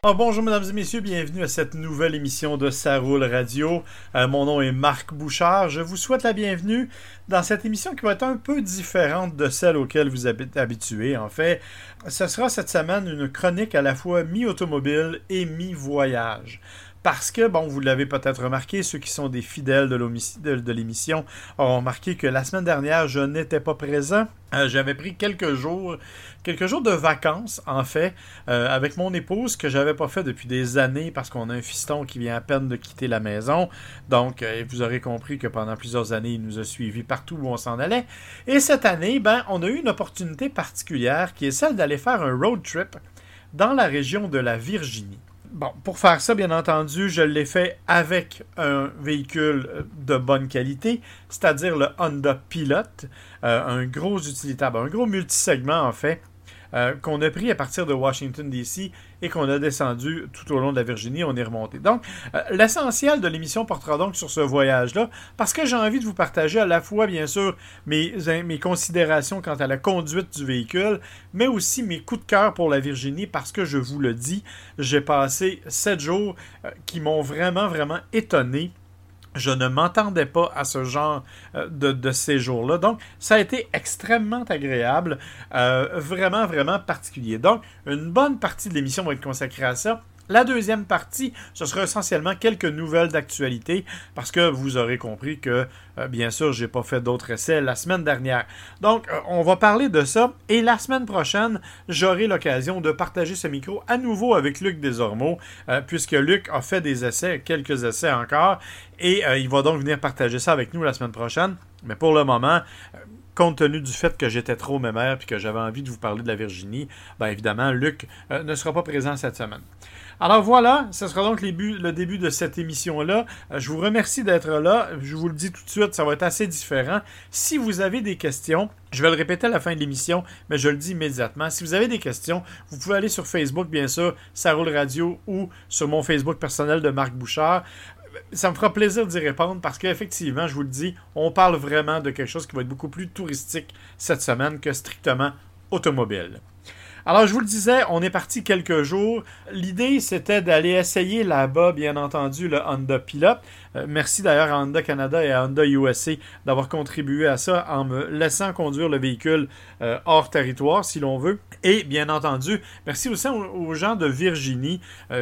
Bonjour mesdames et messieurs, bienvenue à cette nouvelle émission de Ça roule radio. Mon nom est Marc Bouchard. Je vous souhaite la bienvenue dans cette émission qui va être un peu différente de celle auxquelles vous êtes habitués. En fait, ce sera cette semaine une chronique à la fois mi-automobile et mi-voyage. Parce que, bon, vous l'avez peut-être remarqué, ceux qui sont des fidèles de l'émission auront remarqué que la semaine dernière, je n'étais pas présent. J'avais pris quelques jours de vacances, en fait, avec mon épouse, que j'avais pas fait depuis des années parce qu'on a un fiston qui vient à peine de quitter la maison. Donc, vous aurez compris que pendant plusieurs années, il nous a suivis partout où on s'en allait. Et cette année, on a eu une opportunité particulière qui est celle d'aller faire un road trip dans la région de la Virginie. Bon, pour faire ça, bien entendu, je l'ai fait avec un véhicule de bonne qualité, c'est-à-dire le Honda Pilot, un gros utilitaire, un gros multisegment en fait, qu'on a pris à partir de Washington, D.C. et qu'on a descendu tout au long de la Virginie, on est remonté. Donc, l'essentiel de l'émission portera donc sur ce voyage-là, parce que j'ai envie de vous partager à la fois, bien sûr, mes considérations quant à la conduite du véhicule, mais aussi mes coups de cœur pour la Virginie, parce que je vous le dis, j'ai passé 7 jours qui m'ont vraiment, vraiment étonné. Je ne m'entendais pas à ce genre de séjour-là. Donc, ça a été extrêmement agréable, vraiment, vraiment particulier. Donc, une bonne partie de l'émission va être consacrée à ça. La deuxième partie, ce sera essentiellement quelques nouvelles d'actualité, parce que vous aurez compris que, bien sûr, j'ai pas fait d'autres essais la semaine dernière. Donc, on va parler de ça, et la semaine prochaine, j'aurai l'occasion de partager ce micro à nouveau avec Luc Desormeaux, puisque Luc a fait des essais, quelques essais encore, et il va donc venir partager ça avec nous la semaine prochaine. Mais pour le moment, compte tenu du fait que j'étais trop mémère et que j'avais envie de vous parler de la Virginie, évidemment, Luc ne sera pas présent cette semaine. Alors voilà, ce sera donc le début de cette émission-là. Je vous remercie d'être là. Je vous le dis tout de suite, ça va être assez différent. Si vous avez des questions, je vais le répéter à la fin de l'émission, mais je le dis immédiatement. Si vous avez des questions, vous pouvez aller sur Facebook, bien sûr, Ça roule radio, ou sur mon Facebook personnel de Marc Bouchard. Ça me fera plaisir d'y répondre parce qu'effectivement, je vous le dis, on parle vraiment de quelque chose qui va être beaucoup plus touristique cette semaine que strictement automobile. Alors, je vous le disais, on est parti quelques jours. L'idée, c'était d'aller essayer là-bas, bien entendu, le Honda Pilot. Merci d'ailleurs à Honda Canada et à Honda USA d'avoir contribué à ça en me laissant conduire le véhicule hors territoire, si l'on veut. Et bien entendu, merci aussi aux gens de Virginie,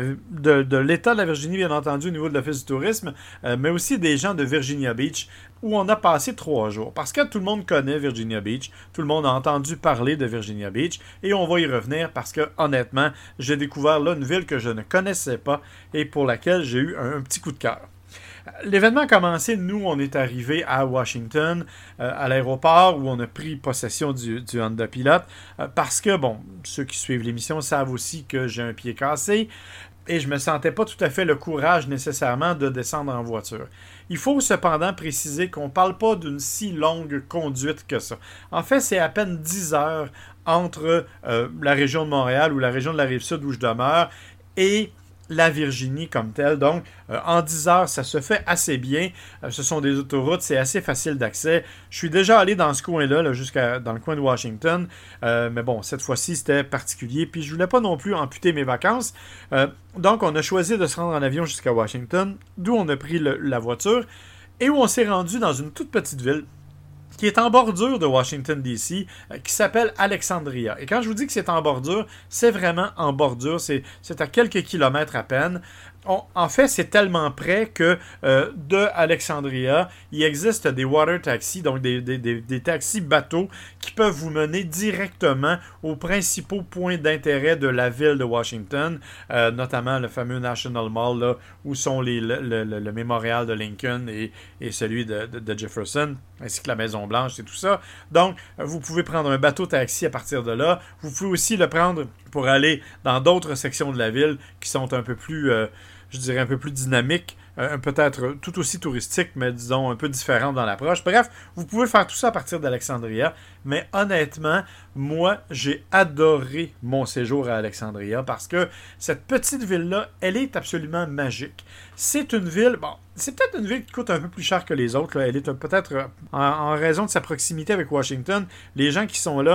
de l'État de la Virginie, bien entendu, au niveau de l'Office du tourisme, mais aussi des gens de Virginia Beach, où on a passé 3 jours. Parce que tout le monde connaît Virginia Beach, tout le monde a entendu parler de Virginia Beach, et on va y revenir parce que, honnêtement, j'ai découvert là une ville que je ne connaissais pas et pour laquelle j'ai eu un petit coup de cœur. L'événement a commencé, nous, on est arrivés à Washington, à l'aéroport, où on a pris possession du Honda Pilot, parce que, ceux qui suivent l'émission savent aussi que j'ai un pied cassé, et je ne me sentais pas tout à fait le courage nécessairement de descendre en voiture. Il faut cependant préciser qu'on ne parle pas d'une si longue conduite que ça. En fait, c'est à peine 10 heures entre la région de Montréal ou la région de la Rive-Sud où je demeure et la Virginie comme telle. Donc, en 10 heures, ça se fait assez bien. Ce sont des autoroutes, c'est assez facile d'accès. Je suis déjà allé dans ce coin-là, dans le coin de Washington. Mais bon, cette fois-ci, c'était particulier. Puis, je voulais pas non plus amputer mes vacances. Donc, on a choisi de se rendre en avion jusqu'à Washington, d'où on a pris la voiture et où on s'est rendu dans une toute petite ville qui est en bordure de Washington, D.C., qui s'appelle Alexandria. Et quand je vous dis que c'est en bordure, c'est vraiment en bordure, c'est à quelques kilomètres à peine. En fait, c'est tellement près que de Alexandria, il existe des water taxis, donc des taxis bateaux qui peuvent vous mener directement aux principaux points d'intérêt de la ville de Washington, notamment le fameux National Mall, là, où sont le mémorial de Lincoln et celui de Jefferson, ainsi que la Maison-Blanche et tout ça. Donc, vous pouvez prendre un bateau taxi à partir de là. Vous pouvez aussi le prendre pour aller dans d'autres sections de la ville qui sont un peu plus, je dirais, un peu plus dynamiques, peut-être tout aussi touristiques, mais disons un peu différentes dans l'approche. Bref, vous pouvez faire tout ça à partir d'Alexandria, mais honnêtement, moi, j'ai adoré mon séjour à Alexandria parce que cette petite ville-là, elle est absolument magique. C'est une ville, c'est peut-être une ville qui coûte un peu plus cher que les autres, là. Elle est peut-être, en raison de sa proximité avec Washington, les gens qui sont là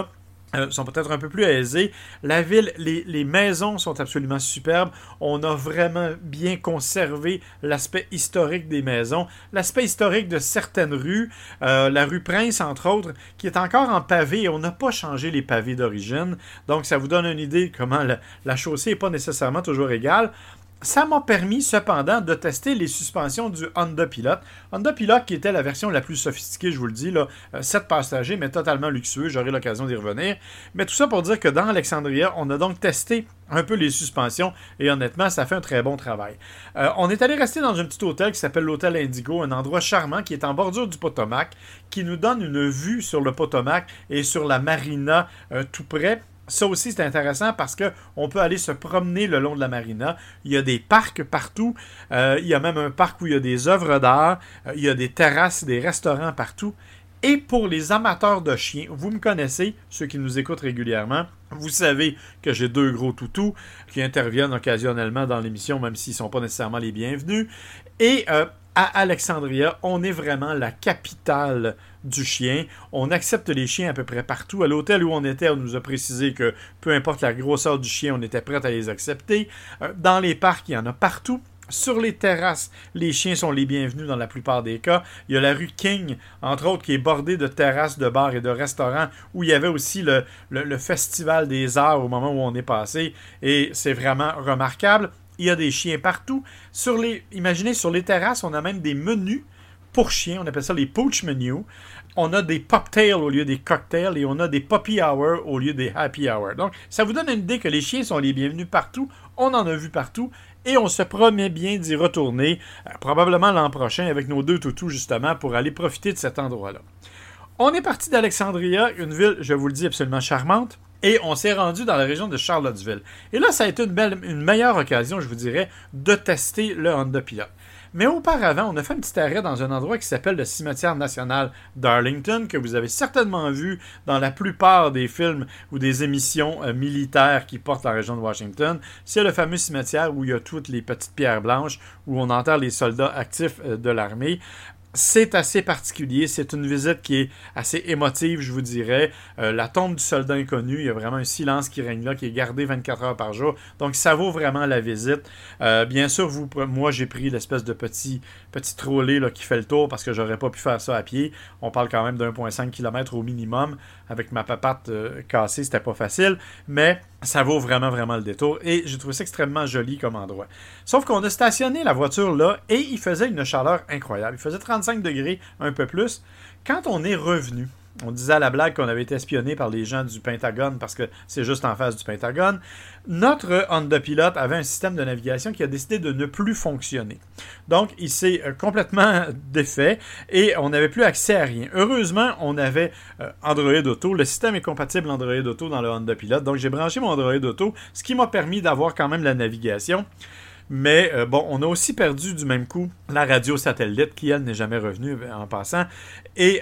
sont peut-être un peu plus aisés. La ville, les maisons sont absolument superbes. On a vraiment bien conservé l'aspect historique des maisons, l'aspect historique de certaines rues, la rue Prince, entre autres, qui est encore en pavé. On n'a pas changé les pavés d'origine. Donc, ça vous donne une idée de comment la chaussée n'est pas nécessairement toujours égale. Ça m'a permis cependant de tester les suspensions du Honda Pilot. Honda Pilot qui était la version la plus sophistiquée, je vous le dis, là, 7 passagers, mais totalement luxueux, j'aurai l'occasion d'y revenir. Mais tout ça pour dire que dans Alexandria, on a donc testé un peu les suspensions et honnêtement, ça fait un très bon travail. On est allé rester dans un petit hôtel qui s'appelle l'Hôtel Indigo, un endroit charmant qui est en bordure du Potomac, qui nous donne une vue sur le Potomac et sur la marina tout près. Ça aussi, c'est intéressant parce qu'on peut aller se promener le long de la marina. Il y a des parcs partout. Il y a même un parc où il y a des œuvres d'art. Il y a des terrasses, des restaurants partout. Et pour les amateurs de chiens, vous me connaissez, ceux qui nous écoutent régulièrement, vous savez que j'ai 2 gros toutous qui interviennent occasionnellement dans l'émission, même s'ils ne sont pas nécessairement les bienvenus. Et à Alexandria, on est vraiment la capitale du chien. On accepte les chiens à peu près partout. À l'hôtel où on était, on nous a précisé que peu importe la grosseur du chien, on était prêt à les accepter. Dans les parcs, il y en a partout. Sur les terrasses, les chiens sont les bienvenus dans la plupart des cas. Il y a la rue King, entre autres, qui est bordée de terrasses, de bars et de restaurants, où il y avait aussi le Festival des Arts au moment où on est passé. Et c'est vraiment remarquable. Il y a des chiens partout. Imaginez, sur les terrasses, on a même des menus pour chiens. On appelle ça les pooch menus. On a des poptails au lieu des cocktails et on a des puppy hour au lieu des happy hour. Donc, ça vous donne une idée que les chiens sont les bienvenus partout. On en a vu partout. Et on se promet bien d'y retourner, probablement l'an prochain, avec nos 2 toutous, justement, pour aller profiter de cet endroit-là. On est parti d'Alexandria, une ville, je vous le dis, absolument charmante. Et on s'est rendu dans la région de Charlottesville. Et là, ça a été une meilleure occasion, je vous dirais, de tester le Honda Pilot. Mais auparavant, on a fait un petit arrêt dans un endroit qui s'appelle le cimetière national d'Arlington, que vous avez certainement vu dans la plupart des films ou des émissions militaires qui portent la région de Washington. C'est le fameux cimetière où il y a toutes les petites pierres blanches, où on enterre les soldats actifs de l'armée. C'est assez particulier, c'est une visite qui est assez émotive, je vous dirais. La tombe du soldat inconnu, il y a vraiment un silence qui règne là, qui est gardé 24 heures par jour. Donc, ça vaut vraiment la visite. Bien sûr, moi, j'ai pris l'espèce de petit trolley là, qui fait le tour parce que j'aurais pas pu faire ça à pied. On parle quand même d'1,5 km au minimum. Avec ma papate cassée, c'était pas facile. Mais ça vaut vraiment, vraiment le détour. Et j'ai trouvé ça extrêmement joli comme endroit. Sauf qu'on a stationné la voiture là et il faisait une chaleur incroyable. Il faisait 35 degrés, un peu plus. Quand on est revenu, on disait à la blague qu'on avait été espionné par les gens du Pentagone parce que c'est juste en face du Pentagone. Notre Honda Pilot avait un système de navigation qui a décidé de ne plus fonctionner. Donc, il s'est complètement défait et on n'avait plus accès à rien. Heureusement, on avait Android Auto. Le système est compatible Android Auto dans le Honda Pilot. Donc, j'ai branché mon Android Auto, ce qui m'a permis d'avoir quand même la navigation. Mais on a aussi perdu du même coup la radio satellite qui, elle, n'est jamais revenue en passant. Et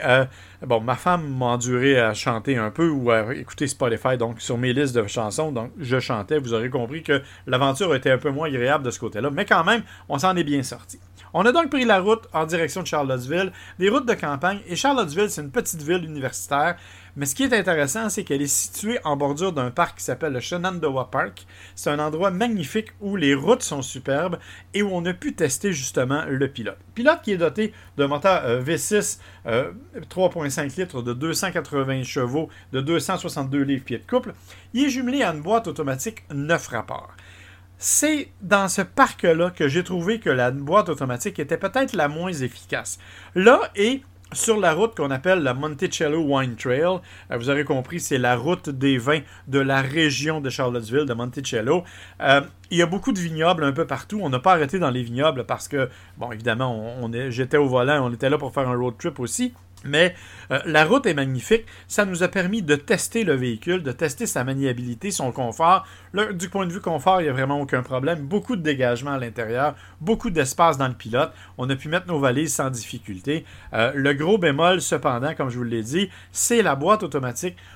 ma femme m'a enduré à chanter un peu ou à écouter Spotify, donc sur mes listes de chansons. Donc, je chantais. Vous aurez compris que l'aventure a été un peu moins agréable de ce côté-là. Mais quand même, on s'en est bien sorti. On a donc pris la route en direction de Charlottesville, des routes de campagne. Et Charlottesville, c'est une petite ville universitaire. Mais ce qui est intéressant, c'est qu'elle est située en bordure d'un parc qui s'appelle le Shenandoah Park. C'est un endroit magnifique où les routes sont superbes et où on a pu tester justement le Pilote. Pilote qui est doté d'un moteur V6 3.5 litres de 280 chevaux de 262 livres-pieds de couple. Il est jumelé à une boîte automatique 9 rapports. C'est dans ce parc-là que j'ai trouvé que la boîte automatique était peut-être la moins efficace. Là, et sur la route qu'on appelle la Monticello Wine Trail, vous aurez compris, c'est la route des vins de la région de Charlottesville, de Monticello. Il y a beaucoup de vignobles un peu partout. On n'a pas arrêté dans les vignobles parce que, bon, évidemment, j'étais au volant, on était là pour faire un road trip aussi. Mais la route est magnifique. Ça nous a permis de tester le véhicule, de tester sa maniabilité, son confort. Là, du point de vue confort, il n'y a vraiment aucun problème. Beaucoup de dégagement à l'intérieur, beaucoup d'espace dans le pilote. On a pu mettre nos valises sans difficulté. Le gros bémol, cependant, comme je vous l'ai dit, c'est la boîte automatique.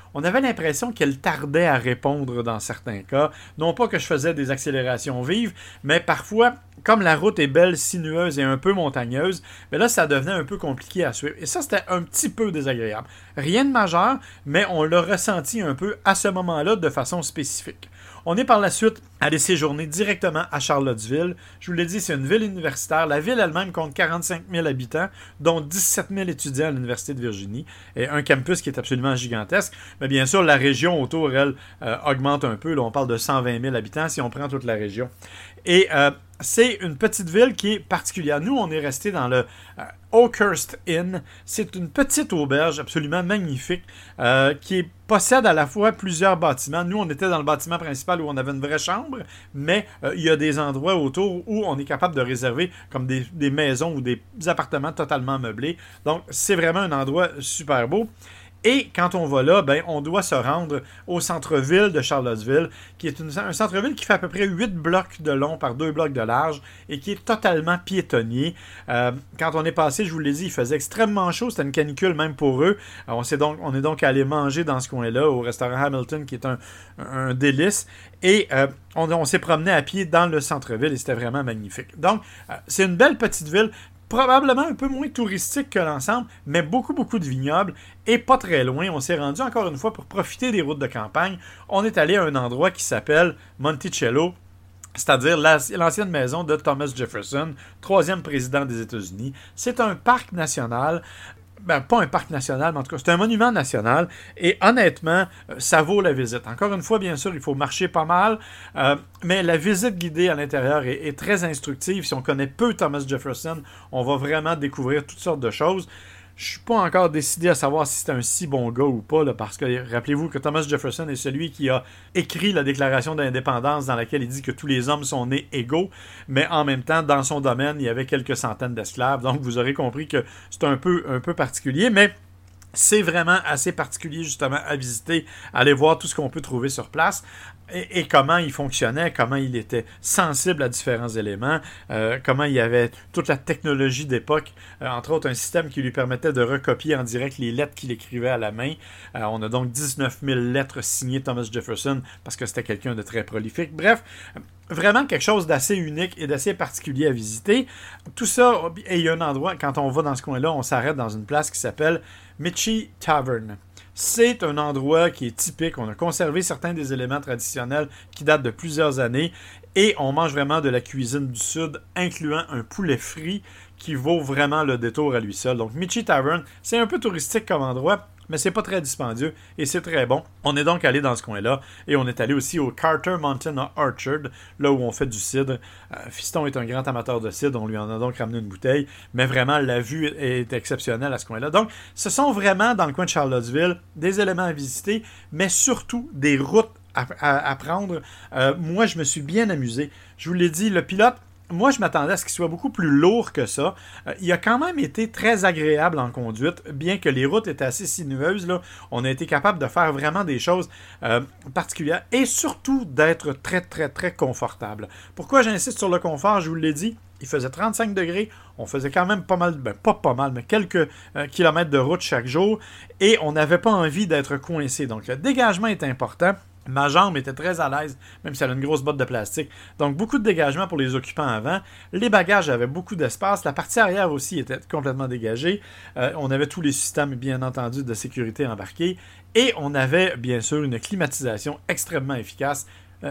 on avait l'impression qu'elle tardait à répondre dans certains cas. Non pas que je faisais des accélérations vives, mais parfois, comme la route est belle, sinueuse et un peu montagneuse, mais là, ça devenait un peu compliqué à suivre. Et ça, c'était un petit peu désagréable. Rien de majeur, mais on l'a ressenti un peu à ce moment-là de façon spécifique. On est par la suite allé séjourner directement à Charlottesville. Je vous l'ai dit, c'est une ville universitaire. La ville elle-même compte 45 000 habitants, dont 17 000 étudiants à l'Université de Virginie. Et un campus qui est absolument gigantesque. Mais bien sûr, la région autour, elle, augmente un peu. Là, on parle de 120 000 habitants si on prend toute la région. Et c'est une petite ville qui est particulière. Nous, on est resté dans le Oakhurst Inn. C'est une petite auberge absolument magnifique qui possède à la fois plusieurs bâtiments. Nous, on était dans le bâtiment principal où on avait une vraie chambre, mais il y a des endroits autour où on est capable de réserver comme des maisons ou des appartements totalement meublés. Donc, c'est vraiment un endroit super beau. Et quand on va là, ben, on doit se rendre au centre-ville de Charlottesville, qui est un centre-ville qui fait à peu près 8 blocs de long par 2 blocs de large et qui est totalement piétonnier. Quand on est passé, je vous l'ai dit, il faisait extrêmement chaud, c'était une canicule même pour eux. On est donc allé manger dans ce coin-là, au restaurant Hamilton, qui est un délice. Et on s'est promené à pied dans le centre-ville et c'était vraiment magnifique. Donc, c'est une belle petite ville. Probablement un peu moins touristique que l'ensemble, mais beaucoup de vignobles et pas très loin. On s'est rendu encore une fois pour profiter des routes de campagne. On est allé à un endroit qui s'appelle Monticello, c'est-à-dire l'ancienne maison de Thomas Jefferson, 3e président des États-Unis. C'est un parc national. Ben, pas un parc national, mais en tout cas, c'est un monument national. Et honnêtement, ça vaut la visite. Encore une fois, bien sûr, il faut marcher pas mal, mais la visite guidée à l'intérieur est très instructive. Si on connaît peu Thomas Jefferson, on va vraiment découvrir toutes sortes de choses. Je ne suis pas encore décidé à savoir si c'est un si bon gars ou pas, là, parce que rappelez-vous que Thomas Jefferson est celui qui a écrit la Déclaration d'indépendance dans laquelle il dit que tous les hommes sont nés égaux, mais en même temps, dans son domaine, il y avait quelques centaines d'esclaves. Donc, vous aurez compris que c'est un peu particulier, mais c'est vraiment assez particulier justement à visiter, aller voir tout ce qu'on peut trouver sur place et comment il fonctionnait, comment il était sensible à différents éléments, comment il y avait toute la technologie d'époque, entre autres un système qui lui permettait de recopier en direct les lettres qu'il écrivait à la main. On a donc 19 000 lettres signées Thomas Jefferson parce que c'était quelqu'un de très prolifique. Bref, vraiment quelque chose d'assez unique et d'assez particulier à visiter. Tout ça, et il y a un endroit, quand on va dans ce coin-là, on s'arrête dans une place qui s'appelle Mitchie Tavern. C'est un endroit qui est typique. On a conservé certains des éléments traditionnels qui datent de plusieurs années et on mange vraiment de la cuisine du Sud, incluant un poulet frit qui vaut vraiment le détour à lui seul. Donc, Mitchie Tavern, c'est un peu touristique comme endroit, mais c'est pas très dispendieux et c'est très bon. On est donc allé dans ce coin-là et on est allé aussi au Carter Mountain Orchard, là où on fait du cidre. Fiston est un grand amateur de cidre, on lui en a donc ramené une bouteille, mais vraiment la vue est exceptionnelle à ce coin-là. Donc, ce sont vraiment dans le coin de Charlottesville des éléments à visiter, mais surtout des routes à prendre. Moi, je me suis bien amusé. Je vous l'ai dit, le pilote, moi, je m'attendais à ce qu'il soit beaucoup plus lourd que ça. Il a quand même été très agréable en conduite, bien que les routes étaient assez sinueuses. Là, on a été capable de faire vraiment des choses particulières et surtout d'être très, très, très confortable. Pourquoi j'insiste sur le confort? Je vous l'ai dit, il faisait 35 degrés. On faisait quand même pas mal, pas mal, mais quelques kilomètres de route chaque jour et on n'avait pas envie d'être coincé. Donc, le dégagement est important. Ma jambe était très à l'aise, même si elle a une grosse botte de plastique. Donc, beaucoup de dégagement pour les occupants avant. Les bagages avaient beaucoup d'espace. La partie arrière aussi était complètement dégagée. On avait tous les systèmes, bien entendu, de sécurité embarqués. Et on avait, bien sûr, une climatisation extrêmement efficace.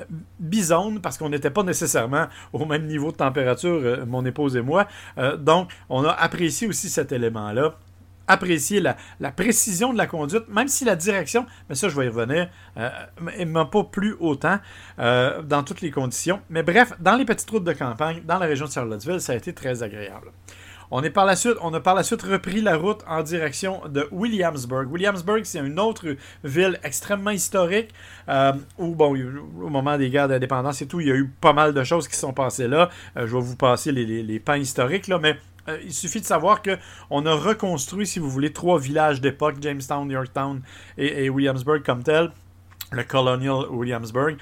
Bizone, parce qu'on n'était pas nécessairement au même niveau de température, mon épouse et moi. Donc, on a apprécié aussi cet élément-là. Apprécier la précision de la conduite, même si la direction, mais ça je vais y revenir, ne m'a pas plu autant dans toutes les conditions. Mais bref, dans les petites routes de campagne, dans la région de Charlottesville, ça a été très agréable. On a par la suite repris la route en direction de Williamsburg. Williamsburg, c'est une autre ville extrêmement historique où, bon, au moment des guerres d'indépendance et tout, il y a eu pas mal de choses qui sont passées là. Je vais vous passer les pans historiques, là, mais il suffit de savoir qu'on a reconstruit, si vous voulez, 3 villages d'époque, Jamestown, Yorktown et Williamsburg comme tel. Le Colonial Williamsburg.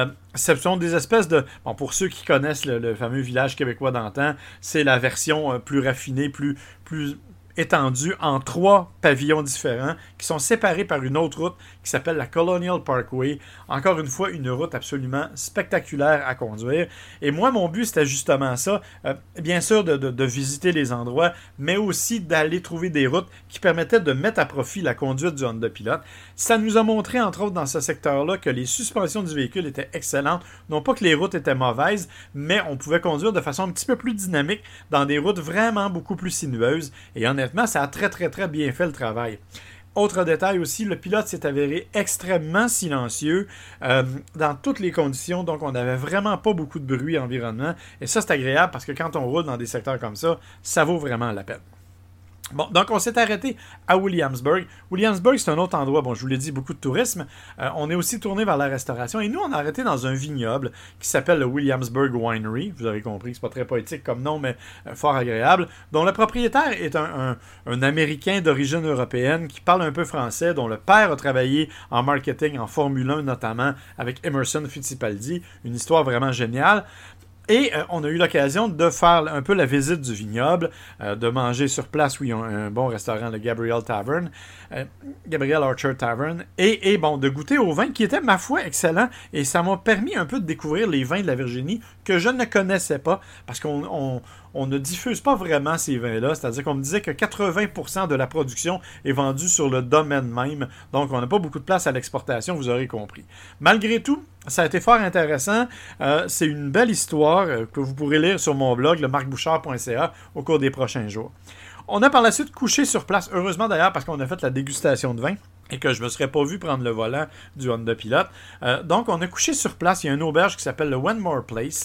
Ce sont des espèces de... Bon, pour ceux qui connaissent le fameux village québécois d'antan, c'est la version plus raffinée, plus étendue en 3 pavillons différents qui sont séparés par une autre route qui s'appelle la Colonial Parkway. Encore une fois, une route absolument spectaculaire à conduire. Et moi, mon but, c'était justement ça. Bien sûr, de visiter les endroits, mais aussi d'aller trouver des routes qui permettaient de mettre à profit la conduite du Honda Pilot. Ça nous a montré, entre autres, dans ce secteur-là, que les suspensions du véhicule étaient excellentes. Non pas que les routes étaient mauvaises, mais on pouvait conduire de façon un petit peu plus dynamique dans des routes vraiment beaucoup plus sinueuses. Et honnêtement, ça a très, très, très bien fait le travail. Autre détail aussi, le pilote s'est avéré extrêmement silencieux dans toutes les conditions, donc on n'avait vraiment pas beaucoup de bruit environnement. Et ça, c'est agréable parce que quand on roule dans des secteurs comme ça vaut vraiment la peine. Bon, donc on s'est arrêté à Williamsburg. Williamsburg, c'est un autre endroit, bon, je vous l'ai dit, beaucoup de tourisme. On est aussi tourné vers la restauration. Et nous, on a arrêté dans un vignoble qui s'appelle le Williamsburg Winery. Vous avez compris, c'est pas très poétique comme nom, mais fort agréable. Dont le propriétaire est un Américain d'origine européenne qui parle un peu français, dont le père a travaillé en marketing, en Formule 1 notamment, avec Emerson Fittipaldi. Une histoire vraiment géniale. Et on a eu l'occasion de faire un peu la visite du vignoble, de manger sur place où ils ont un bon restaurant, le Gabriel Tavern, Gabriel Orchard Tavern, et bon, de goûter au vin qui était, ma foi, excellent. Et ça m'a permis un peu de découvrir les vins de la Virginie que je ne connaissais pas, parce qu'on ne diffuse pas vraiment ces vins-là. C'est-à-dire qu'on me disait que 80% de la production est vendue sur le domaine même. Donc, on n'a pas beaucoup de place à l'exportation, vous aurez compris. Malgré tout, ça a été fort intéressant. C'est une belle histoire que vous pourrez lire sur mon blog, le marcbouchard.ca, au cours des prochains jours. On a par la suite couché sur place, heureusement d'ailleurs, parce qu'on a fait la dégustation de vin et que je ne me serais pas vu prendre le volant du Honda Pilot. Donc, on a couché sur place. Il y a une auberge qui s'appelle le Wenmore Place.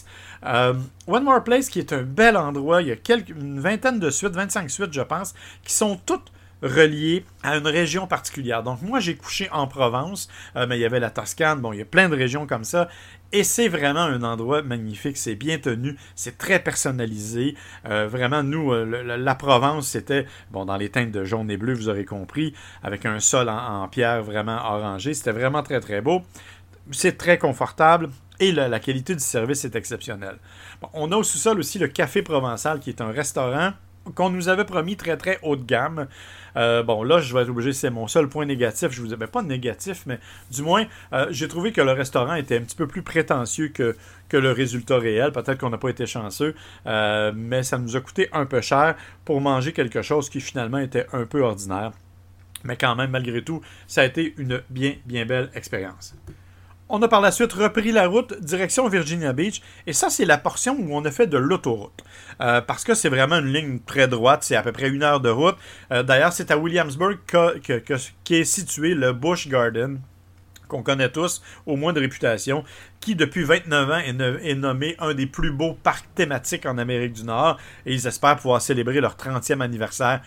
Wenmore Place, qui est un bel endroit. Il y a une vingtaine de suites, 25 suites, je pense, qui sont toutes reliées à une région particulière. Donc, moi, j'ai couché en Provence, mais il y avait la Toscane. Bon, il y a plein de régions comme ça. Et c'est vraiment un endroit magnifique. C'est bien tenu. C'est très personnalisé. Vraiment, nous, la Provence, c'était, bon, dans les teintes de jaune et bleu, vous aurez compris, avec un sol en pierre vraiment orangé. C'était vraiment très, très beau. C'est très confortable. Et la qualité du service est exceptionnelle. Bon, on a au sous-sol aussi le Café Provençal, qui est un restaurant qu'on nous avait promis très très haut de gamme. Bon, là, je vais être obligé, c'est mon seul point négatif. Je vous dis, pas négatif, mais du moins, j'ai trouvé que le restaurant était un petit peu plus prétentieux que le résultat réel. Peut-être qu'on n'a pas été chanceux, mais ça nous a coûté un peu cher pour manger quelque chose qui finalement était un peu ordinaire. Mais quand même, malgré tout, ça a été une bien, bien belle expérience. On a par la suite repris la route direction Virginia Beach. Et ça, c'est la portion où on a fait de l'autoroute. Parce que c'est vraiment une ligne très droite. C'est à peu près 1 heure de route. D'ailleurs, c'est à Williamsburg qu'est situé le Busch Garden, qu'on connaît tous, au moins de réputation, qui depuis 29 ans est nommé un des plus beaux parcs thématiques en Amérique du Nord. Et ils espèrent pouvoir célébrer leur 30e anniversaire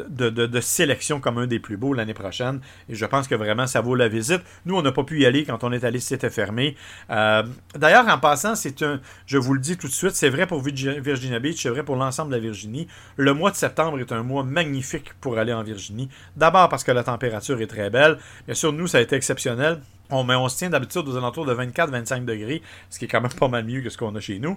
de sélection comme un des plus beaux l'année prochaine. Et je pense que vraiment ça vaut la visite. Nous, on n'a pas pu y aller quand on est allé, c'était fermé. D'ailleurs, en passant, je vous le dis tout de suite, c'est vrai pour Virginia Beach, c'est vrai pour l'ensemble de la Virginie. Le mois de septembre est un mois magnifique pour aller en Virginie. D'abord parce que la température est très belle. Bien sûr, nous, ça a été exceptionnel. On se tient d'habitude aux alentours de 24-25 degrés, ce qui est quand même pas mal mieux que ce qu'on a chez nous.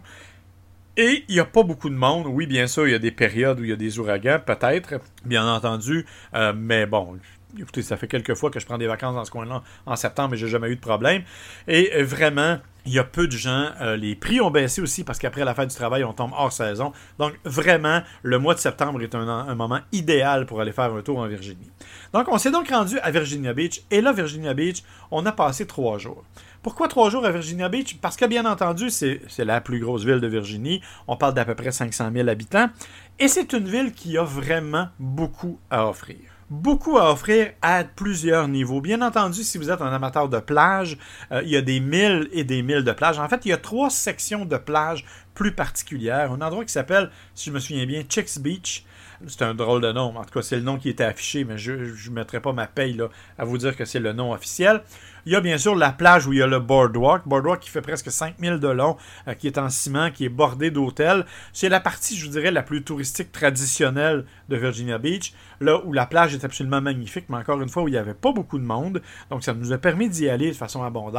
Et il n'y a pas beaucoup de monde. Oui, bien sûr, il y a des périodes où il y a des ouragans, peut-être, bien entendu. Mais bon, écoutez, ça fait quelques fois que je prends des vacances dans ce coin-là en septembre et j'ai jamais eu de problème. Et vraiment, il y a peu de gens. Les prix ont baissé aussi parce qu'après la fête du travail, on tombe hors saison. Donc, vraiment, le mois de septembre est un moment idéal pour aller faire un tour en Virginie. Donc, on s'est donc rendu à Virginia Beach. Et là, Virginia Beach, on a passé 3 jours. Pourquoi 3 jours à Virginia Beach? Parce que, bien entendu, c'est la plus grosse ville de Virginie. On parle d'à peu près 500 000 habitants. Et c'est une ville qui a vraiment beaucoup à offrir. Beaucoup à offrir à plusieurs niveaux. Bien entendu, si vous êtes un amateur de plage, il y a des milles et des milles de plage. En fait, il y a 3 sections de plage plus particulières. Un endroit qui s'appelle, si je me souviens bien, Chicks Beach. C'est un drôle de nom. En tout cas, c'est le nom qui était affiché, mais je ne mettrai pas ma paye là, à vous dire que c'est le nom officiel. Il y a bien sûr la plage où il y a le boardwalk. Boardwalk qui fait presque 5000 de long, qui est en ciment, qui est bordé d'hôtels. C'est la partie, je vous dirais, la plus touristique traditionnelle de Virginia Beach. Là où la plage est absolument magnifique, mais encore une fois, où il n'y avait pas beaucoup de monde. Donc, ça nous a permis d'y aller de façon abondante.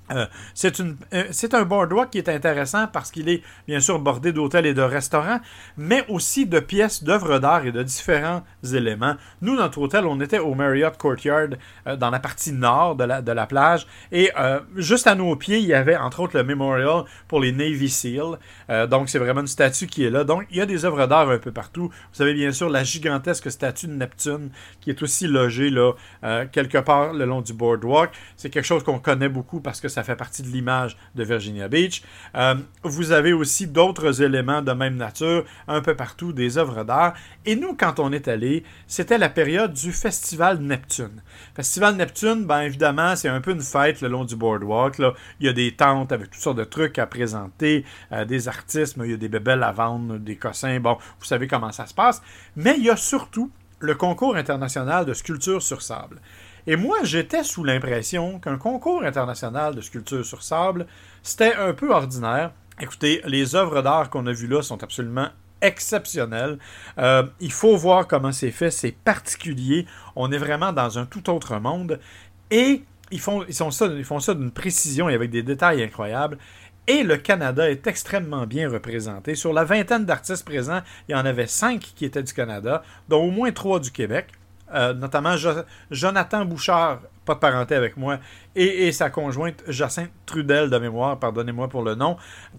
C'est un boardwalk qui est intéressant parce qu'il est bien sûr bordé d'hôtels et de restaurants, mais aussi de pièces d'œuvres d'art et de différents éléments. Nous, notre hôtel, on était au Marriott Courtyard dans la partie nord de la plage et juste à nos pieds, il y avait entre autres le Memorial pour les Navy Seals. Donc, c'est vraiment une statue qui est là. Donc, il y a des œuvres d'art un peu partout. Vous avez bien sûr la gigantesque statue de Neptune qui est aussi logée là, quelque part le long du boardwalk. C'est quelque chose qu'on connaît beaucoup parce que ça fait partie de l'image de Virginia Beach. Vous avez aussi d'autres éléments de même nature, un peu partout, des œuvres d'art. Et nous, quand on est allé, c'était la période du Festival Neptune. Festival Neptune, bien évidemment, c'est un peu une fête le long du boardwalk. Là. Il y a des tentes avec toutes sortes de trucs à présenter, des artistes, il y a des bébelles à vendre, des cossins. Bon, vous savez comment ça se passe. Mais il y a surtout le concours international de sculpture sur sable. Et moi, j'étais sous l'impression qu'un concours international de sculpture sur sable, c'était un peu ordinaire. Écoutez, les œuvres d'art qu'on a vues là sont absolument exceptionnelles. Il faut voir comment c'est fait, c'est particulier. On est vraiment dans un tout autre monde. Et ils font ça d'une précision et avec des détails incroyables. Et le Canada est extrêmement bien représenté. Sur la vingtaine d'artistes présents, il y en avait 5 qui étaient du Canada, dont au moins 3 du Québec. Notamment Jonathan Bouchard, pas de parenté avec moi, et sa conjointe Jacinthe Trudel de mémoire, pardonnez-moi pour le nom,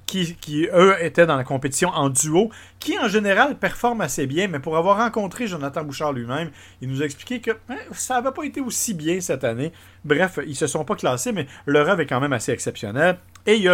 qui eux étaient dans la compétition en duo, qui en général performent assez bien, mais pour avoir rencontré Jonathan Bouchard lui-même, il nous a expliqué que ça n'avait pas été aussi bien cette année. Bref, ils se sont pas classés, mais leur œuvre est quand même assez exceptionnelle. Et il y a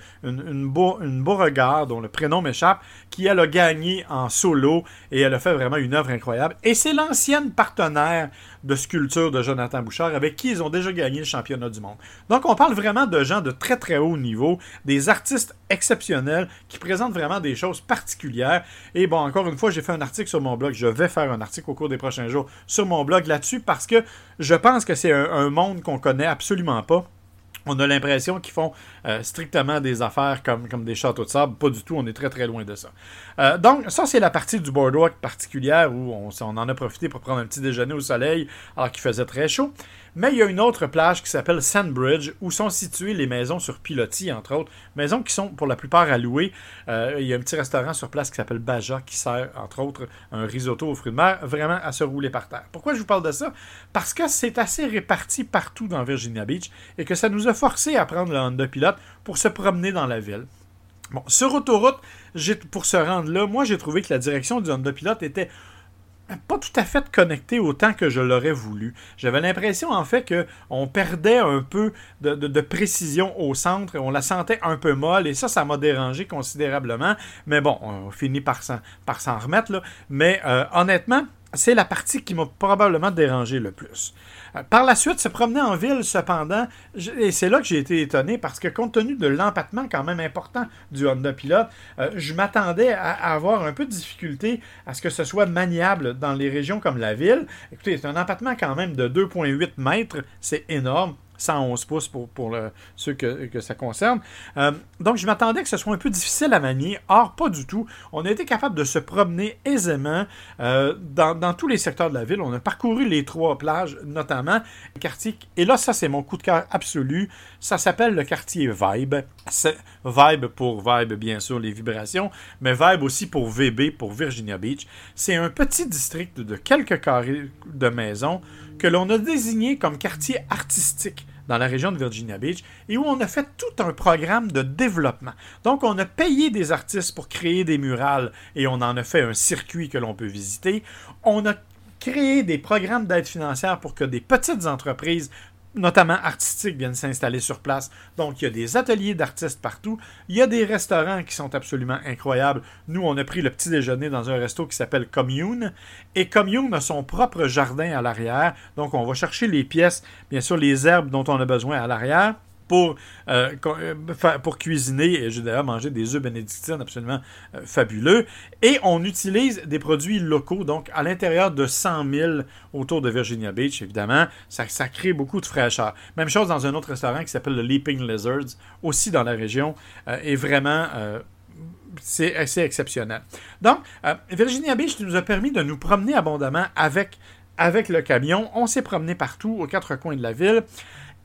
une Beauregard, dont le prénom m'échappe, qui elle a gagné en solo et elle a fait vraiment une œuvre incroyable. Et c'est l'ancienne partenaire de sculpture de Jonathan Bouchard avec qui ils ont déjà gagné le championnat du monde. Donc on parle vraiment de gens de très très haut niveau, des artistes exceptionnels qui présentent vraiment des choses particulières. Et bon, encore une fois, j'ai fait un article sur mon blog. Je vais faire un article au cours des prochains jours sur mon blog là-dessus parce que je pense que c'est un monde qu'on connaît absolument pas. On a l'impression qu'ils font strictement des affaires comme des châteaux de sable. Pas du tout, on est très très loin de ça. Donc, ça, c'est la partie du boardwalk particulière où on en a profité pour prendre un petit déjeuner au soleil alors qu'il faisait très chaud. Mais il y a une autre plage qui s'appelle Sandbridge où sont situées les maisons sur pilotis, entre autres. Maisons qui sont pour la plupart à louer. Il y a un petit restaurant sur place qui s'appelle Baja qui sert, entre autres, un risotto aux fruits de mer, vraiment à se rouler par terre. Pourquoi je vous parle de ça? Parce que c'est assez réparti partout dans Virginia Beach et que ça nous a forcé à prendre le Honda Pilot pour se promener dans la ville. Bon, sur autoroute, pour se rendre là, moi j'ai trouvé que la direction du Honda Pilot était pas tout à fait connectée autant que je l'aurais voulu. J'avais l'impression en fait qu'on perdait un peu de précision au centre, on la sentait un peu molle et ça m'a dérangé considérablement. Mais bon, on finit par s'en remettre là. Mais honnêtement, c'est la partie qui m'a probablement dérangé le plus. Par la suite, se promener en ville, cependant, et c'est là que j'ai été étonné, parce que compte tenu de l'empattement quand même important du Honda Pilot, je m'attendais à avoir un peu de difficulté à ce que ce soit maniable dans les régions comme la ville. Écoutez, c'est un empattement quand même de 2,8 mètres, c'est énorme. 111 pouces pour ceux que ça concerne. Donc, je m'attendais que ce soit un peu difficile à manier. Or, pas du tout. On a été capable de se promener aisément dans tous les secteurs de la ville. On a parcouru les 3 plages, notamment le quartier. Et là, ça, c'est mon coup de cœur absolu. Ça s'appelle le quartier Vibe. C'est Vibe pour Vibe, bien sûr, les vibrations, mais Vibe aussi pour VB, pour Virginia Beach. C'est un petit district de quelques carrés de maisons que l'on a désigné comme quartier artistique dans la région de Virginia Beach et où on a fait tout un programme de développement. Donc, on a payé des artistes pour créer des murales et on en a fait un circuit que l'on peut visiter. On a créé des programmes d'aide financière pour que des petites entreprises notamment artistiques, viennent s'installer sur place. Donc, il y a des ateliers d'artistes partout. Il y a des restaurants qui sont absolument incroyables. Nous, on a pris le petit déjeuner dans un resto qui s'appelle Commune. Et Commune a son propre jardin à l'arrière. Donc, on va chercher les pièces, bien sûr, les herbes dont on a besoin à l'arrière. Pour cuisiner et j'ai d'ailleurs mangé des œufs bénédictines absolument fabuleux. Et on utilise des produits locaux, donc à l'intérieur de 100 000 autour de Virginia Beach, évidemment. Ça crée beaucoup de fraîcheur. Même chose dans un autre restaurant qui s'appelle le Leaping Lizards, aussi dans la région, et vraiment... c'est assez exceptionnel. Donc, Virginia Beach nous a permis de nous promener abondamment avec le camion. On s'est promené partout, aux 4 coins de la ville.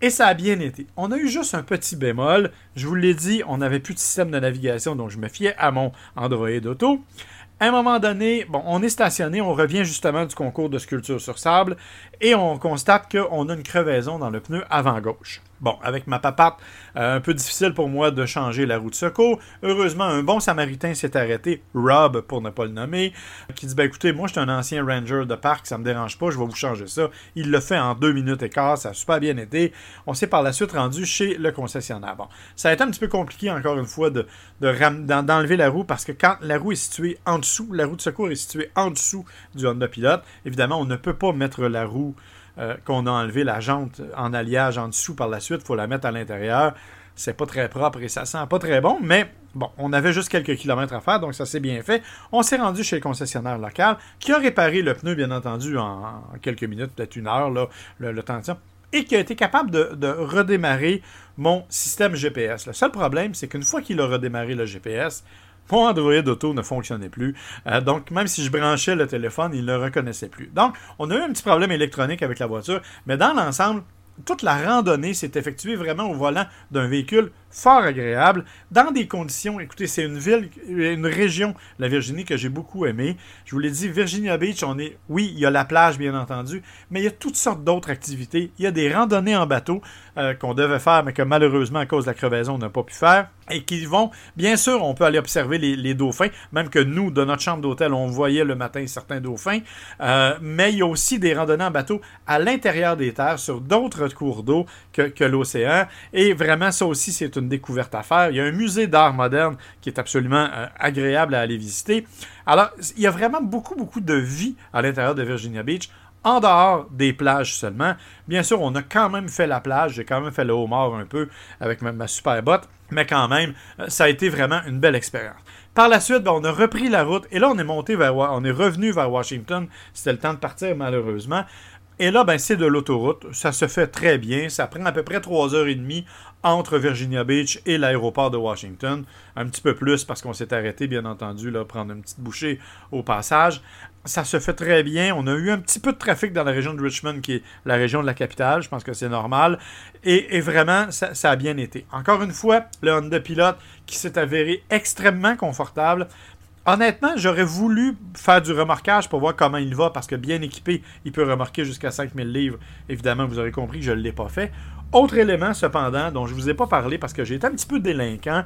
Et ça a bien été. On a eu juste un petit bémol. Je vous l'ai dit, on n'avait plus de système de navigation, donc je me fiais à mon Android Auto. À un moment donné, bon, on est stationné, on revient justement du concours de sculpture sur sable et on constate qu'on a une crevaison dans le pneu avant-gauche. Bon, avec ma papate, un peu difficile pour moi de changer la roue de secours. Heureusement, un bon samaritain s'est arrêté, Rob, pour ne pas le nommer, qui dit, écoutez, moi, je suis un ancien ranger de parc, ça me dérange pas, je vais vous changer ça. Il le fait en 2 minutes et quart, ça a super bien été. On s'est par la suite rendu chez le concessionnaire. Bon, ça a été un petit peu compliqué, encore une fois, d'enlever la roue, parce que quand la roue est située en dessous, la roue de secours est située en dessous du Honda Pilot, évidemment, on ne peut pas mettre la roue qu'on a enlevé la jante en alliage en dessous par la suite, il faut la mettre à l'intérieur. C'est pas très propre et ça sent pas très bon, mais bon, on avait juste quelques kilomètres à faire, donc ça s'est bien fait. On s'est rendu chez le concessionnaire local, qui a réparé le pneu, bien entendu, en quelques minutes, peut-être 1 heure, là, le temps de ça, et qui a été capable de redémarrer mon système GPS. Le seul problème, c'est qu'une fois qu'il a redémarré le GPS, mon Android Auto ne fonctionnait plus. Donc, même si je branchais le téléphone, il ne le reconnaissait plus. Donc, on a eu un petit problème électronique avec la voiture, mais dans l'ensemble, toute la randonnée s'est effectuée vraiment au volant d'un véhicule fort agréable, dans des conditions, écoutez, c'est une région, la Virginie, que j'ai beaucoup aimée. Je vous l'ai dit, Virginia Beach, oui, il y a la plage, bien entendu, mais il y a toutes sortes d'autres activités. Il y a des randonnées en bateau qu'on devait faire, mais que malheureusement, à cause de la crevaison, on n'a pas pu faire, et qui vont, bien sûr, on peut aller observer les dauphins, même que nous, de notre chambre d'hôtel, on voyait le matin certains dauphins, mais il y a aussi des randonnées en bateau à l'intérieur des terres, sur d'autres cours d'eau que l'océan, et vraiment, ça aussi, c'est une découverte à faire. Il y a un musée d'art moderne qui est absolument agréable à aller visiter. Alors, il y a vraiment beaucoup, beaucoup de vie à l'intérieur de Virginia Beach, en dehors des plages seulement. Bien sûr, on a quand même fait la plage, j'ai quand même fait le homard un peu avec ma super botte, mais quand même, ça a été vraiment une belle expérience. Par la suite, on a repris la route et là, on est revenu vers Washington. C'était le temps de partir, malheureusement. Et là, c'est de l'autoroute. Ça se fait très bien. Ça prend à peu près 3h30 entre Virginia Beach et l'aéroport de Washington. Un petit peu plus parce qu'on s'est arrêté, bien entendu, là, prendre une petite bouchée au passage. Ça se fait très bien. On a eu un petit peu de trafic dans la région de Richmond, qui est la région de la capitale. Je pense que c'est normal. Et vraiment, ça a bien été. Encore une fois, le Honda Pilot qui s'est avéré extrêmement confortable. Honnêtement, j'aurais voulu faire du remorquage pour voir comment il va, parce que bien équipé, il peut remorquer jusqu'à 5000 livres. Évidemment, vous aurez compris que je ne l'ai pas fait. Autre élément, cependant, dont je ne vous ai pas parlé parce que j'ai été un petit peu délinquant,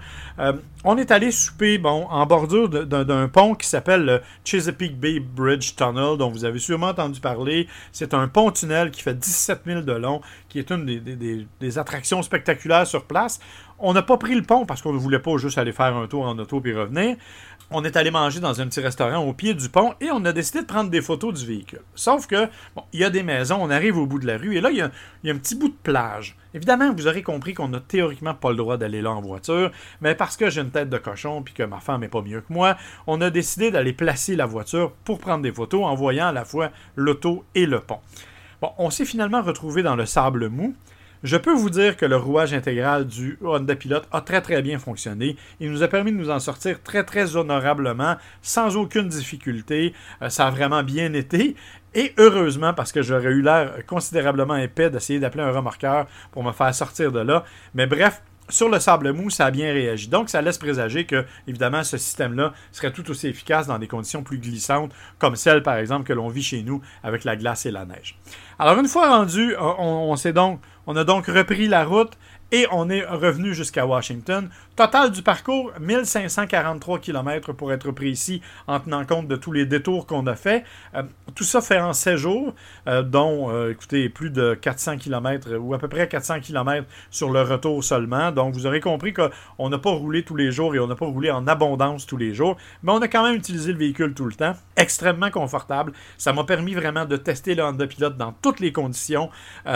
on est allé souper en bordure d'un pont qui s'appelle le Chesapeake Bay Bridge Tunnel, dont vous avez sûrement entendu parler. C'est un pont-tunnel qui fait 17 000 de long, qui est une des attractions spectaculaires sur place. On n'a pas pris le pont parce qu'on ne voulait pas juste aller faire un tour en auto puis revenir. On est allé manger dans un petit restaurant au pied du pont et on a décidé de prendre des photos du véhicule. Sauf que, il y a des maisons, on arrive au bout de la rue et là, il y a un petit bout de plage. Évidemment, vous aurez compris qu'on n'a théoriquement pas le droit d'aller là en voiture, mais parce que j'ai une tête de cochon puis que ma femme n'est pas mieux que moi, on a décidé d'aller placer la voiture pour prendre des photos en voyant à la fois l'auto et le pont. Bon, on s'est finalement retrouvé dans le sable mou. Je peux vous dire que le rouage intégral du Honda Pilot a très très bien fonctionné. Il nous a permis de nous en sortir très très honorablement, sans aucune difficulté. Ça a vraiment bien été. Et heureusement, parce que j'aurais eu l'air considérablement épais d'essayer d'appeler un remorqueur pour me faire sortir de là. Mais bref, sur le sable mou, ça a bien réagi. Donc, ça laisse présager que, évidemment, ce système-là serait tout aussi efficace dans des conditions plus glissantes, comme celles, par exemple, que l'on vit chez nous avec la glace et la neige. Alors, une fois rendu, on a donc repris la route et on est revenu jusqu'à Washington. Total du parcours, 1543 km pour être précis, en tenant compte de tous les détours qu'on a fait. Tout ça fait en 16 jours, dont, écoutez, plus de 400 km, ou à peu près 400 km sur le retour seulement. Donc, vous aurez compris qu'on n'a pas roulé tous les jours et on n'a pas roulé en abondance tous les jours, mais on a quand même utilisé le véhicule tout le temps. Extrêmement confortable. Ça m'a permis vraiment de tester le Honda Pilot dans toutes les conditions,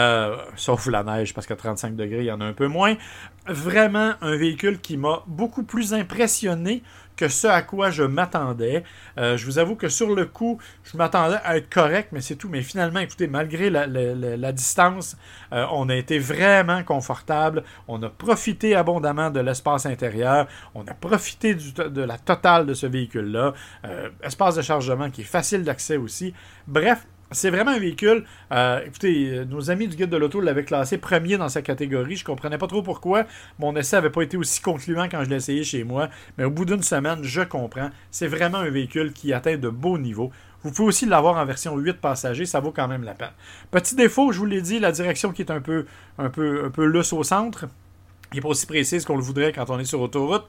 sauf la neige, parce qu'à 35 degrés, il y en a un peu moins. Vraiment un véhicule qui m'a beaucoup plus impressionné que ce à quoi je m'attendais. Je vous avoue que sur le coup, je m'attendais à être correct, mais c'est tout. Mais finalement, écoutez, malgré la distance, on a été vraiment confortable. On a profité abondamment de l'espace intérieur. On a profité de la totale de ce véhicule-là. Espace de chargement qui est facile d'accès aussi. Bref, C'est vraiment un véhicule, écoutez, nos amis du Guide de l'Auto l'avaient classé premier dans sa catégorie. Je comprenais pas trop pourquoi. Mon essai n'avait pas été aussi concluant quand je l'ai essayé chez moi. Mais au bout d'une semaine, je comprends. C'est vraiment un véhicule qui atteint de beaux niveaux. Vous pouvez aussi l'avoir en version 8 passagers, ça vaut quand même la peine. Petit défaut, je vous l'ai dit, la direction qui est un peu lousse au centre. Qui n'est pas aussi précise qu'on le voudrait quand on est sur autoroute.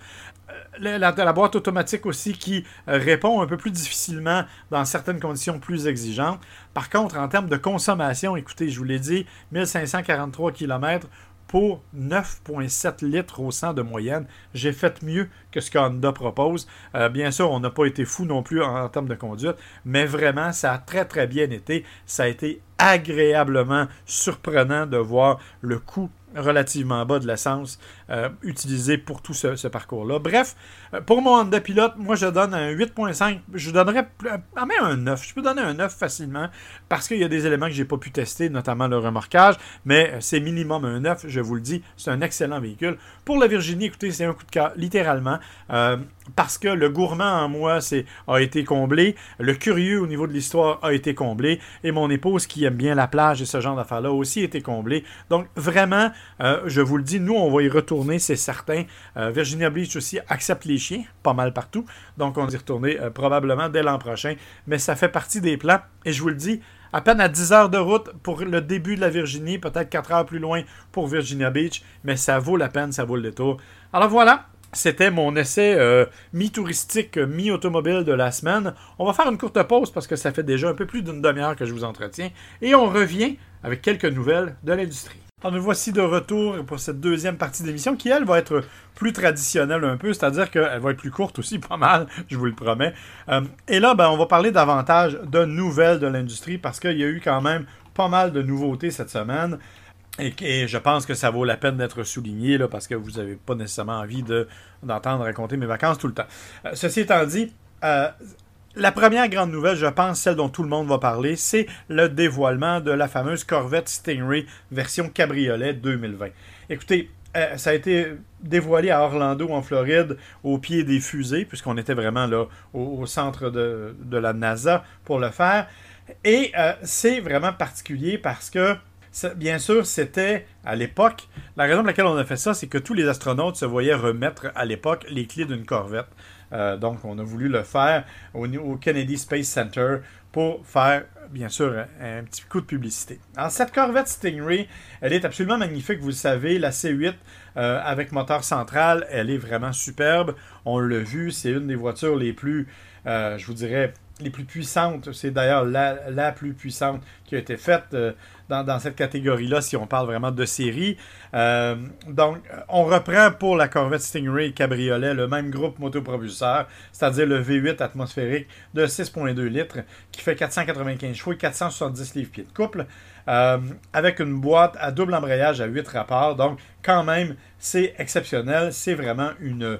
La boîte automatique aussi qui répond un peu plus difficilement dans certaines conditions plus exigeantes. Par contre, en termes de consommation, écoutez, je vous l'ai dit, 1543 km pour 9,7 litres au 100 de moyenne. J'ai fait mieux que ce qu'Honda propose. Bien sûr, on n'a pas été fou non plus en termes de conduite, mais vraiment, ça a très très bien été. Ça a été agréablement surprenant de voir le coût relativement bas de l'essence utilisé pour tout ce parcours-là. Bref, pour mon Honda Pilot, moi je donne un 8.5. Je donnerais même un 9. Je peux donner un 9 facilement parce qu'il y a des éléments que j'ai pas pu tester, notamment le remorquage, mais c'est minimum un 9, je vous le dis. C'est un excellent véhicule. Pour la Virginie, écoutez, c'est un coup de cœur, littéralement. Parce que le gourmand en moi a été comblé, le curieux au niveau de l'histoire a été comblé, et mon épouse qui aime bien la plage et ce genre d'affaires-là a aussi été comblé. Donc vraiment, je vous le dis, nous on va y retourner, c'est certain. Virginia Beach aussi accepte les chiens, pas mal partout, donc on va y retourner probablement dès l'an prochain, mais ça fait partie des plans, et je vous le dis, à peine à 10 heures de route pour le début de la Virginie, peut-être 4 heures plus loin pour Virginia Beach, mais ça vaut la peine, ça vaut le détour. Alors voilà, c'était mon essai mi-touristique, mi-automobile de la semaine. On va faire une courte pause parce que ça fait déjà un peu plus d'une demi-heure que je vous entretiens. Et on revient avec quelques nouvelles de l'industrie. Alors nous voici de retour pour cette deuxième partie d'émission qui, elle, va être plus traditionnelle un peu, c'est-à-dire qu'elle va être plus courte aussi, pas mal, je vous le promets. Et là, on va parler davantage de nouvelles de l'industrie parce qu'il y a eu quand même pas mal de nouveautés cette semaine. Et je pense que ça vaut la peine d'être souligné là, parce que vous n'avez pas nécessairement envie d'entendre raconter mes vacances tout le temps. Ceci étant dit, la première grande nouvelle, je pense, celle dont tout le monde va parler, c'est le dévoilement de la fameuse Corvette Stingray version cabriolet 2020. Écoutez, ça a été dévoilé à Orlando, en Floride, au pied des fusées, puisqu'on était vraiment là au centre de la NASA pour le faire. Et c'est vraiment particulier parce que bien sûr, c'était à l'époque, la raison pour laquelle on a fait ça, c'est que tous les astronautes se voyaient remettre à l'époque les clés d'une Corvette. Donc, on a voulu le faire au Kennedy Space Center pour faire, bien sûr, un petit coup de publicité. Alors, cette Corvette Stingray, elle est absolument magnifique, vous le savez, la C8 avec moteur central, elle est vraiment superbe. On l'a vu, c'est une des voitures les plus, je vous dirais, les plus puissantes. C'est d'ailleurs la plus puissante qui a été faite dans cette catégorie-là, si on parle vraiment de série. Donc, on reprend pour la Corvette Stingray Cabriolet le même groupe motopropulseur, c'est-à-dire le V8 atmosphérique de 6,2 litres, qui fait 495 chevaux et 470 livres-pieds de couple, avec une boîte à double embrayage à 8 rapports. Donc, quand même, c'est exceptionnel. C'est vraiment une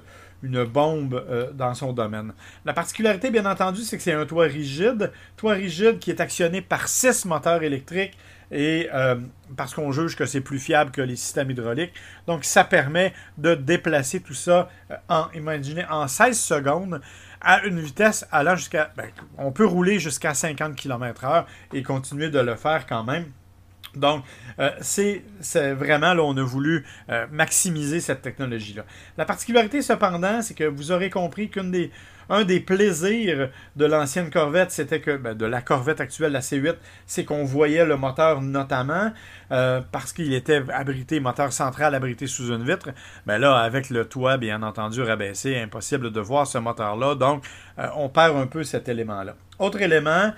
bombe dans son domaine. La particularité, bien entendu, c'est que c'est un toit rigide qui est actionné par 6 moteurs électriques et parce qu'on juge que c'est plus fiable que les systèmes hydrauliques. Donc, ça permet de déplacer tout ça imaginez, en 16 secondes à une vitesse allant jusqu'à... on peut rouler jusqu'à 50 km/h et continuer de le faire quand même. Donc, c'est vraiment, là, on a voulu maximiser cette technologie-là. La particularité, cependant, c'est que vous aurez compris qu'un des plaisirs de l'ancienne Corvette, c'était que, de la Corvette actuelle, la C8, c'est qu'on voyait le moteur notamment, parce qu'il était abrité, moteur central abrité sous une vitre. Mais là, avec le toit, bien entendu, rabaissé, impossible de voir ce moteur-là. Donc, on perd un peu cet élément-là. Autre élément,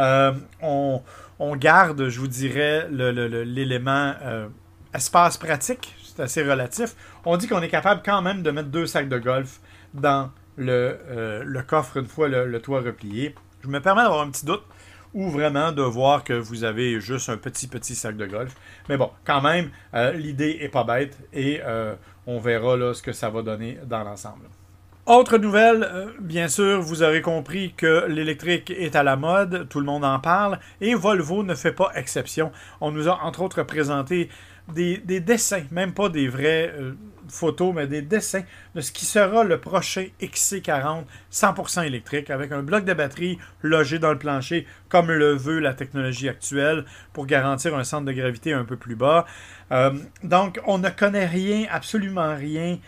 on garde, je vous dirais, l'élément espace pratique. C'est assez relatif. On dit qu'on est capable quand même de mettre 2 sacs de golf dans le coffre une fois le toit replié. Je me permets d'avoir un petit doute ou vraiment de voir que vous avez juste un petit sac de golf. Mais bon, quand même, l'idée est pas bête et on verra là, ce que ça va donner dans l'ensemble. Autre nouvelle, bien sûr, vous aurez compris que l'électrique est à la mode, tout le monde en parle, et Volvo ne fait pas exception. On nous a entre autres présenté des dessins, même pas des vraies photos, mais des dessins de ce qui sera le prochain XC40 100% électrique avec un bloc de batterie logé dans le plancher comme le veut la technologie actuelle pour garantir un centre de gravité un peu plus bas. Donc, on ne connaît rien, absolument rien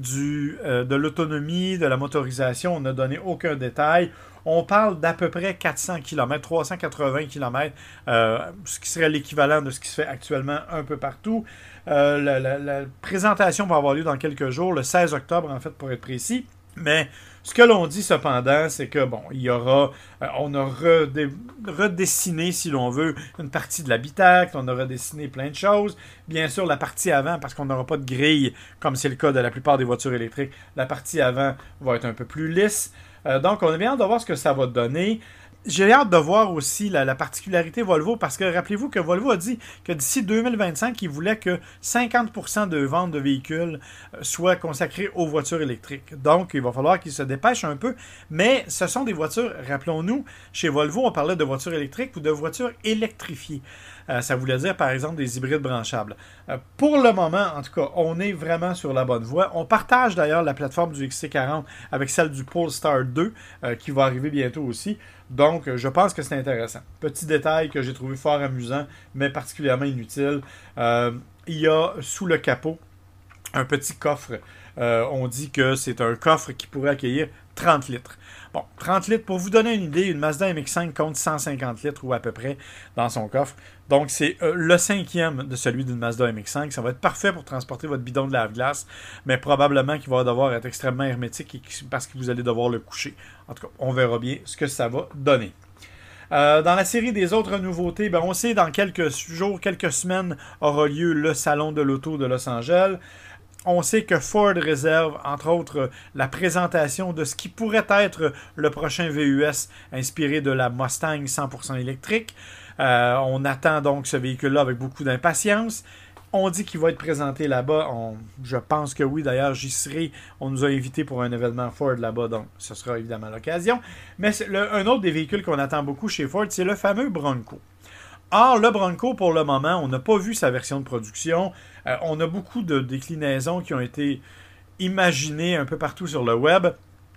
de l'autonomie, de la motorisation. On n'a donné aucun détail. On parle d'à peu près 400 km, 380 km, ce qui serait l'équivalent de ce qui se fait actuellement un peu partout. La présentation va avoir lieu dans quelques jours, le 16 octobre en fait pour être précis. Mais ce que l'on dit cependant, c'est que bon, il y aura, on a redessiné, si l'on veut, une partie de l'habitacle, on a redessiné plein de choses. Bien sûr, la partie avant, parce qu'on n'aura pas de grille, comme c'est le cas de la plupart des voitures électriques, la partie avant va être un peu plus lisse. Donc, on a bien hâte de voir ce que ça va donner. J'ai hâte de voir aussi la particularité Volvo, parce que rappelez-vous que Volvo a dit que d'ici 2025, il voulait que 50% de ventes de véhicules soient consacrées aux voitures électriques. Donc, il va falloir qu'ils se dépêchent un peu. Mais ce sont des voitures, rappelons-nous, chez Volvo, on parlait de voitures électriques ou de voitures électrifiées. Ça voulait dire, par exemple, des hybrides branchables. Pour le moment, en tout cas, on est vraiment sur la bonne voie. On partage d'ailleurs la plateforme du XC40 avec celle du Polestar 2, qui va arriver bientôt aussi. Donc, je pense que c'est intéressant. Petit détail que j'ai trouvé fort amusant, mais particulièrement inutile. Il y a sous le capot un petit coffre. On dit que c'est un coffre qui pourrait accueillir 30 litres. Bon, 30 litres, pour vous donner une idée, une Mazda MX-5 compte 150 litres ou à peu près dans son coffre. Donc, c'est le 5e de celui d'une Mazda MX-5. Ça va être parfait pour transporter votre bidon de lave-glace, mais probablement qu'il va devoir être extrêmement hermétique parce que vous allez devoir le coucher. En tout cas, on verra bien ce que ça va donner. Dans la série des autres nouveautés, on sait dans quelques jours, quelques semaines, aura lieu le Salon de l'Auto de Los Angeles. On sait que Ford réserve, entre autres, la présentation de ce qui pourrait être le prochain VUS inspiré de la Mustang 100% électrique. On attend donc ce véhicule-là avec beaucoup d'impatience. On dit qu'il va être présenté là-bas. Je pense que oui, d'ailleurs, j'y serai. On nous a invités pour un événement Ford là-bas, donc ce sera évidemment l'occasion. Mais un autre des véhicules qu'on attend beaucoup chez Ford, c'est le fameux Bronco. Or, le Bronco, pour le moment, on n'a pas vu sa version de production. On a beaucoup de déclinaisons qui ont été imaginées un peu partout sur le web.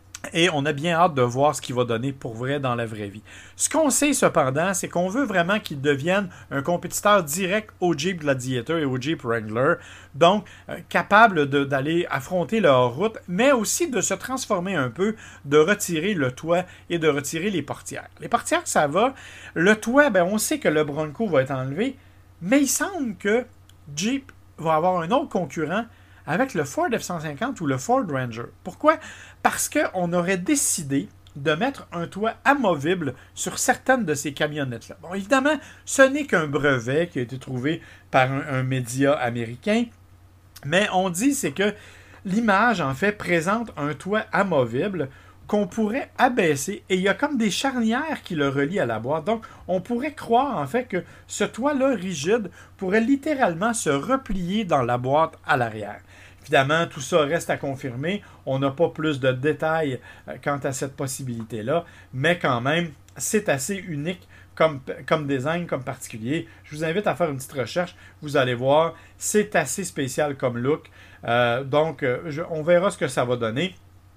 Et on a bien hâte de voir ce qu'il va donner pour vrai dans la vraie vie. Ce qu'on sait cependant, c'est qu'on veut vraiment qu'il devienne un compétiteur direct au Jeep Gladiator et au Jeep Wrangler. Donc, capable d'aller affronter leur route, mais aussi de se transformer un peu, de retirer le toit et de retirer les portières. Les portières, ça va. Le toit, on sait que le Bronco va être enlevé, mais il semble que Jeep va avoir un autre concurrent avec le Ford F-150 ou le Ford Ranger. Pourquoi? Parce qu'on aurait décidé de mettre un toit amovible sur certaines de ces camionnettes-là. Bon, évidemment, ce n'est qu'un brevet qui a été trouvé par un média américain, mais on dit c'est que l'image, en fait, présente un toit amovible qu'on pourrait abaisser, et il y a comme des charnières qui le relient à la boîte. Donc, on pourrait croire, en fait, que ce toit-là rigide pourrait littéralement se replier dans la boîte à l'arrière. Évidemment, tout ça reste à confirmer. On n'a pas plus de détails quant à cette possibilité-là, mais quand même, c'est assez unique comme design, comme particulier. Je vous invite à faire une petite recherche. Vous allez voir, c'est assez spécial comme look. Donc, on verra ce que ça va donner.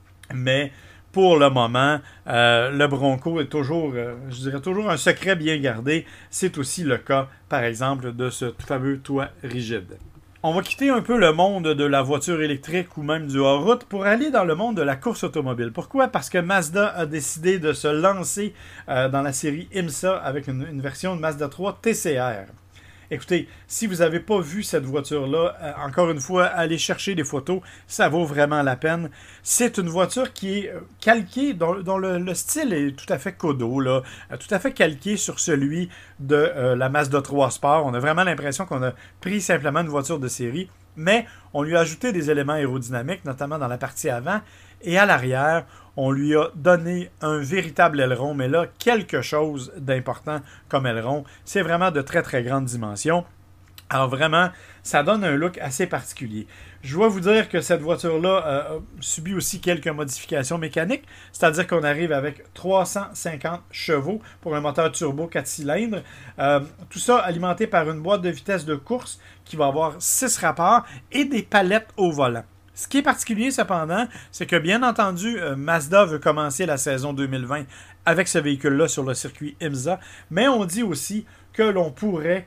Mais pour le moment, le Bronco est toujours, je dirais toujours un secret bien gardé. C'est aussi le cas, par exemple, de ce fameux toit rigide. On va quitter un peu le monde de la voiture électrique ou même du hors-route pour aller dans le monde de la course automobile. Pourquoi? Parce que Mazda a décidé de se lancer dans la série IMSA avec une version de Mazda 3 TCR. Écoutez, si vous n'avez pas vu cette voiture-là, encore une fois, allez chercher des photos, ça vaut vraiment la peine. C'est une voiture qui est calquée, dont le style est tout à fait codo, là, tout à fait calqué sur celui de la Mazda 3 Sport. On a vraiment l'impression qu'on a pris simplement une voiture de série, mais on lui a ajouté des éléments aérodynamiques, notamment dans la partie avant, et à l'arrière, on lui a donné un véritable aileron, mais là, quelque chose d'important comme aileron. C'est vraiment de très, très grande dimension. Alors vraiment, ça donne un look assez particulier. Je dois vous dire que cette voiture-là subit aussi quelques modifications mécaniques, c'est-à-dire qu'on arrive avec 350 chevaux pour un moteur turbo 4 cylindres. Tout ça alimenté par une boîte de vitesse de course qui va avoir 6 rapports et des palettes au volant. Ce qui est particulier cependant, c'est que bien entendu, Mazda veut commencer la saison 2020 avec ce véhicule-là sur le circuit IMSA, mais on dit aussi que l'on pourrait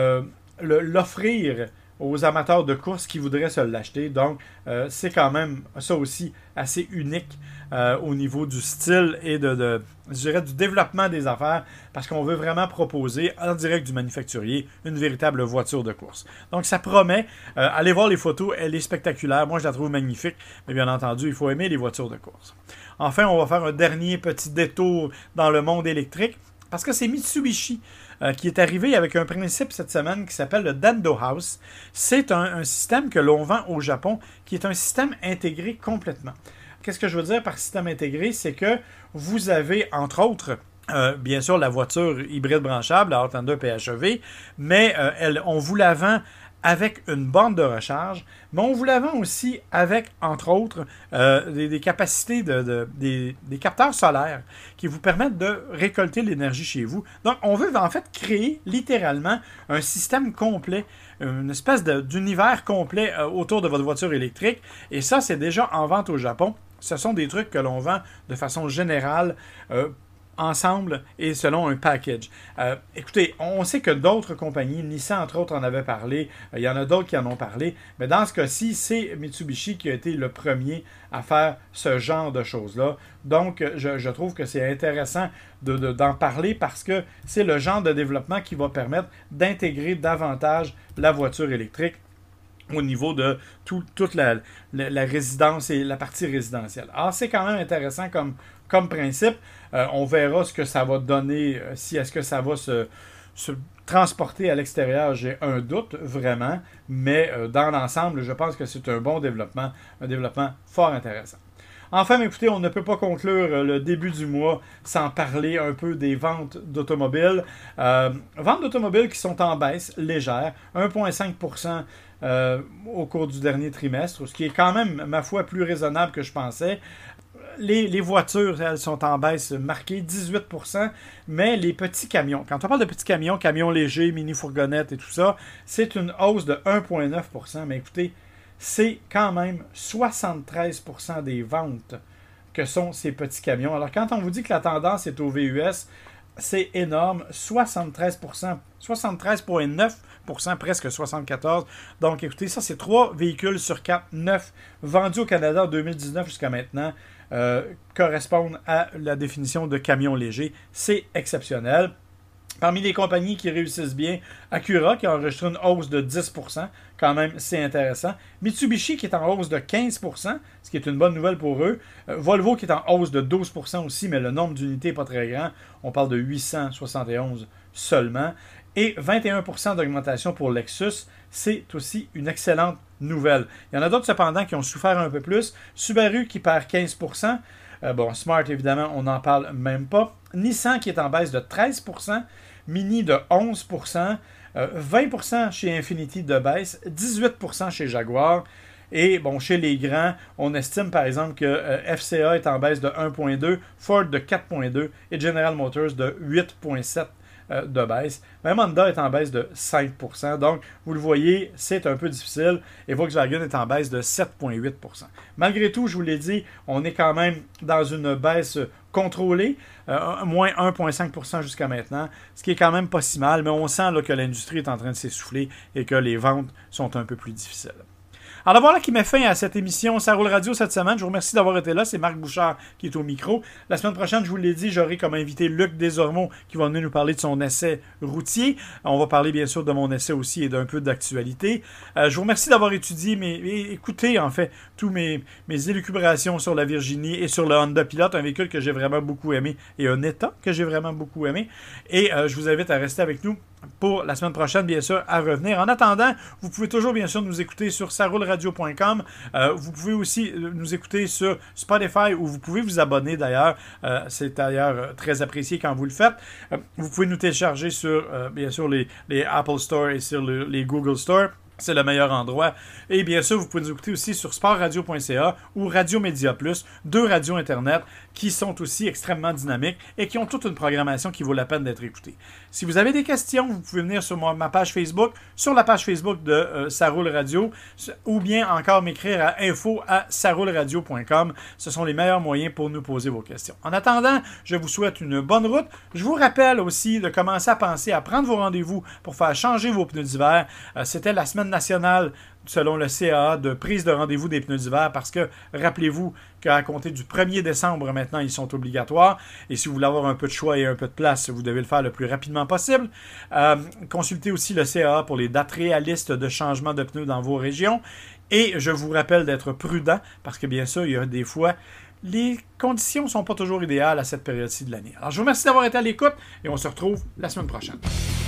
l'offrir aux amateurs de course qui voudraient se l'acheter. Donc, c'est quand même ça aussi assez unique au niveau du style et je dirais du développement des affaires parce qu'on veut vraiment proposer en direct du manufacturier une véritable voiture de course. Donc, ça promet. Allez voir les photos, elle est spectaculaire. Moi, je la trouve magnifique, mais bien entendu, il faut aimer les voitures de course. Enfin, on va faire un dernier petit détour dans le monde électrique parce que c'est Mitsubishi qui est arrivé avec un principe cette semaine qui s'appelle le Dando House. C'est un système que l'on vend au Japon qui est un système intégré complètement. Qu'est-ce que je veux dire par système intégré? C'est que vous avez, entre autres, bien sûr, la voiture hybride branchable, la Outlander PHEV, mais on vous la vend avec une borne de recharge, mais on vous la vend aussi avec, entre autres, des capacités des capteurs solaires qui vous permettent de récolter l'énergie chez vous. Donc, on veut en fait créer littéralement un système complet, une espèce d'univers complet autour de votre voiture électrique. Et ça, c'est déjà en vente au Japon. Ce sont des trucs que l'on vend de façon générale ensemble et selon un package. Écoutez, on sait que d'autres compagnies, Nissan entre autres en avait parlé, il y en a d'autres qui en ont parlé, mais dans ce cas-ci, c'est Mitsubishi qui a été le premier à faire ce genre de choses-là. Donc, je trouve que c'est intéressant d'en parler parce que c'est le genre de développement qui va permettre d'intégrer davantage la voiture électrique au niveau de toute la résidence et la partie résidentielle. Alors, c'est quand même intéressant comme principe. On verra ce que ça va donner, si est-ce que ça va se transporter à l'extérieur, j'ai un doute vraiment, mais dans l'ensemble, je pense que c'est un bon développement, un développement fort intéressant. Enfin, écoutez, on ne peut pas conclure le début du mois sans parler un peu des ventes d'automobiles. Ventes d'automobiles qui sont en baisse légère, 1,5% au cours du dernier trimestre, ce qui est quand même, ma foi, plus raisonnable que je pensais. Les voitures, elles sont en baisse marquée, 18%, mais les petits camions, quand on parle de petits camions, camions légers, mini-fourgonnettes et tout ça, c'est une hausse de 1,9%, mais écoutez, c'est quand même 73% des ventes que sont ces petits camions. Alors, quand on vous dit que la tendance est au VUS, c'est énorme, 73%, 73,9%, presque 74%. Donc, écoutez, ça, c'est 3 véhicules sur 4 neufs vendus au Canada en 2019 jusqu'à maintenant correspondent à la définition de camion léger. C'est exceptionnel. Parmi les compagnies qui réussissent bien, Acura qui a enregistré une hausse de 10%, quand même c'est intéressant. Mitsubishi qui est en hausse de 15%, ce qui est une bonne nouvelle pour eux. Volvo qui est en hausse de 12% aussi, mais le nombre d'unités n'est pas très grand. On parle de 871 seulement. Et 21% d'augmentation pour Lexus, c'est aussi une excellente nouvelle. Il y en a d'autres cependant qui ont souffert un peu plus. Subaru qui perd 15%. Smart évidemment, on n'en parle même pas. Nissan qui est en baisse de 13%. Mini de 11%, 20% chez Infiniti de baisse, 18% chez Jaguar. Et bon, chez les grands, on estime par exemple que FCA est en baisse de 1,2, Ford de 4,2 et General Motors de 8,7 de baisse. Même Honda est en baisse de 5%. Donc, vous le voyez, c'est un peu difficile. Et Volkswagen est en baisse de 7,8%. Malgré tout, je vous l'ai dit, on est quand même dans une baisse contrôlée, moins 1,5% jusqu'à maintenant, ce qui est quand même pas si mal, mais on sent là, que l'industrie est en train de s'essouffler et que les ventes sont un peu plus difficiles. Alors voilà qui met fin à cette émission Ça roule radio cette semaine. Je vous remercie d'avoir été là. C'est Marc Bouchard qui est au micro. La semaine prochaine, je vous l'ai dit, j'aurai comme invité Luc Desormeaux qui va venir nous parler de son essai routier. On va parler bien sûr de mon essai aussi et d'un peu d'actualité. Je vous remercie d'avoir étudié et écouté en fait tous mes élucubrations sur la Virginie et sur le Honda Pilot, un véhicule que j'ai vraiment beaucoup aimé et un état que j'ai vraiment beaucoup aimé. Et je vous invite à rester avec nous pour la semaine prochaine, bien sûr, à revenir. En attendant, vous pouvez toujours, bien sûr, nous écouter sur saroulradio.com. Vous pouvez aussi nous écouter sur Spotify, où vous pouvez vous abonner, d'ailleurs. C'est d'ailleurs très apprécié quand vous le faites. Vous pouvez nous télécharger sur, bien sûr, les Apple Store et sur les Google Store. C'est le meilleur endroit. Et bien sûr, vous pouvez nous écouter aussi sur sportradio.ca ou Radio Média Plus, 2 radios Internet qui sont aussi extrêmement dynamiques et qui ont toute une programmation qui vaut la peine d'être écoutée. Si vous avez des questions, vous pouvez venir sur ma page Facebook, sur la page Facebook de Ça Roule Radio, ou bien encore m'écrire à info@saroulradio.com. Ce sont les meilleurs moyens pour nous poser vos questions. En attendant, je vous souhaite une bonne route. Je vous rappelle aussi de commencer à penser à prendre vos rendez-vous pour faire changer vos pneus d'hiver. C'était la semaine nationale, selon le CAA, de prise de rendez-vous des pneus d'hiver parce que, rappelez-vous qu'à compter du 1er décembre, maintenant, ils sont obligatoires. Et si vous voulez avoir un peu de choix et un peu de place, vous devez le faire le plus rapidement possible. Consultez aussi le CAA pour les dates réalistes de changement de pneus dans vos régions. Et je vous rappelle d'être prudent parce que, bien sûr, il y a des fois, les conditions ne sont pas toujours idéales à cette période-ci de l'année. Alors, je vous remercie d'avoir été à l'écoute et on se retrouve la semaine prochaine.